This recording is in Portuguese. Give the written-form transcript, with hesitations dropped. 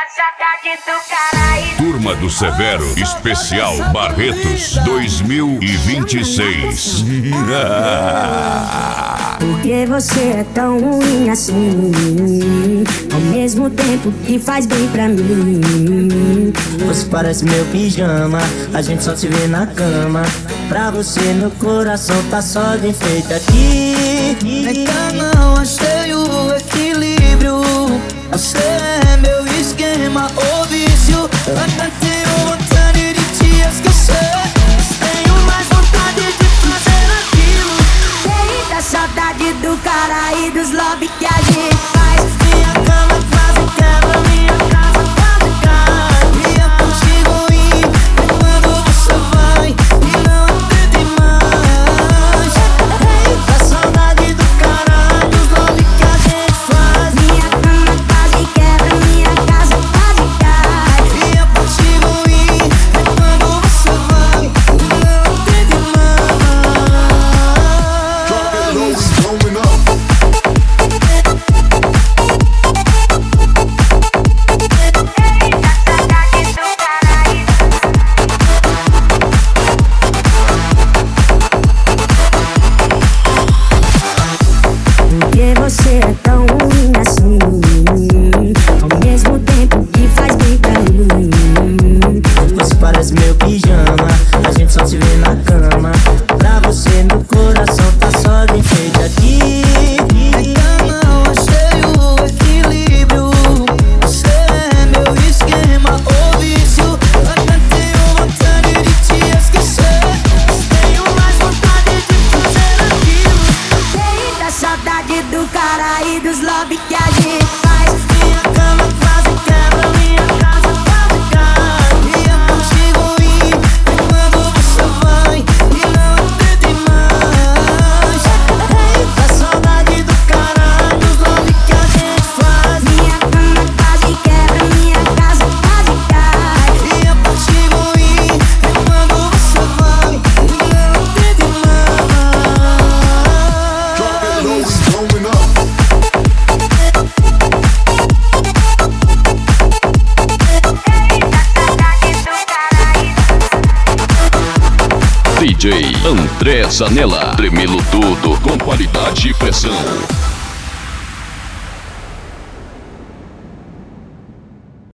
Turma do Severo, especial Barretos 2026. Por que você é tão ruim assim? Ao mesmo tempo que faz bem pra mim. Você parece meu pijama, a gente só se vê na cama. Pra você meu coração tá só de enfeite aqui. Ainda não achei o equilíbrio. Você é meu esquema ou vício. Ainda tenho vontade de te esquecer, mas tenho mais vontade de fazer aquilo. Eita, saudade do cara e dos lobby que a gente faz. Minha cama quase quebra, minha casa quase cai. E eu consigo ir quando você vai e não acredito mais. Eita, saudade do cara e dos lobby que a gente faz. Minha cama quase quebra, minha casa quase cai. E eu consigo ir quando você vai e não acredito mais. Drop it low, we blowing up. Por que você é tão ruim assim? Ao mesmo tempo que faz bem pra mim. Você parece meu pijama, a gente só se vê na cama. Pra você meu coração tá só de enfeite aqui. Ainda não achei o equilíbrio. Você é meu esquema ou vício. Ainda tenho vontade de te esquecer, mas tenho mais vontade de fazer aquilo. Eita, saudade do cara e dos lobby que a gente faz. Minha cama quase quebra, minha casa quase cai. E eu consigo ir quando você vai e não acredito mais. Eita, saudade do cara e dos lobby que a gente faz. Minha cama quase quebra, minha casa quase cai. E eu consigo ir quando você vai e não acredito mais. Drop it low, we blowing up. DJ André Zanella, tremelo tudo com qualidade e pressão.